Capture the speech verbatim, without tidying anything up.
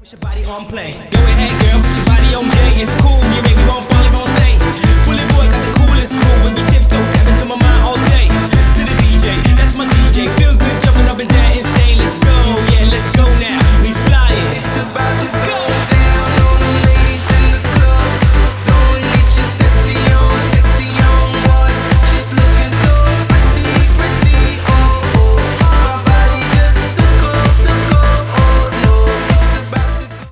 Push your body on play. Go ahead, girl, put your body on play. It's cool, you make me want fall, you gon' say. Fully boy got the coolest crew when we tip